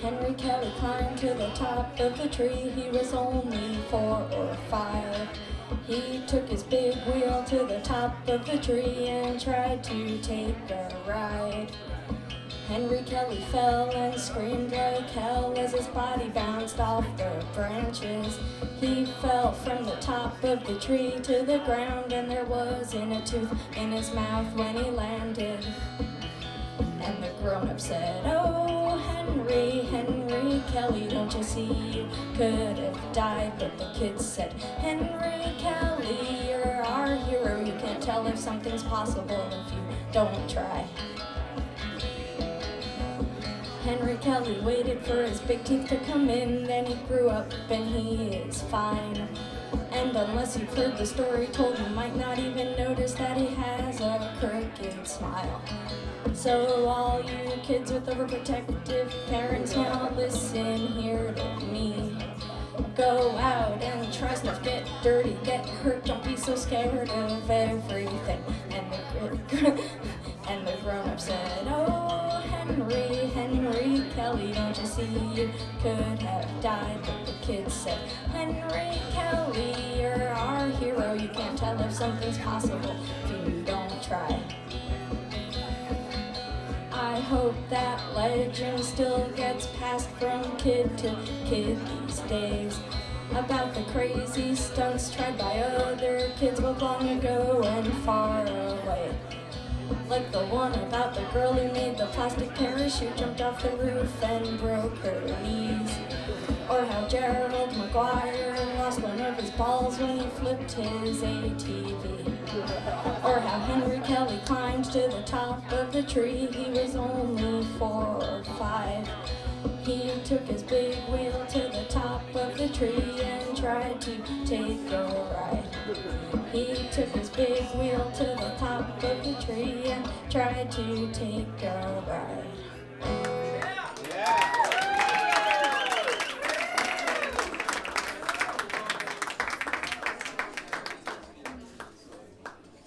Henry Kelly climbed to the top of the tree. He was only 4 or 5. He took his big wheel to the top of the tree and tried to take a ride. Henry Kelly fell and screamed like hell as his body bounced off the branches. He fell from the top of the tree to the ground, and there wasn't a tooth in his mouth when he landed. And the grown-up said, "Oh, Henry, Henry Kelly, don't you see you could have died?" But the kids said, "Henry Kelly, you're our hero. You can't tell if something's possible if you don't try." Henry Kelly waited for his big teeth to come in, then he grew up and he is fine. And unless you've heard the story told, you might not even notice that he has a crooked smile. So all you kids with overprotective parents, now listen here to me. Go out and try stuff, get dirty, get hurt, don't be so scared of everything. And the grown-up said, "Oh, Henry, Henry Kelly, don't you see you could have died?" But the kids said, "Henry Kelly, you're our hero. You can't tell if something's possible if you don't try." I hope that legend still gets passed from kid to kid these days, about the crazy stunts tried by other kids both long ago and far away. Like the one about the girl who made the plastic parachute, jumped off the roof and broke her knees. Or how Gerald Maguire lost one of his balls when he flipped his ATV. Or how Henry Kelly climbed to the top of the tree. He was only 4 or 5. He took his big wheel to the top of the tree and tried to take a ride. He took his big wheel to the top of the tree and tried to take a ride.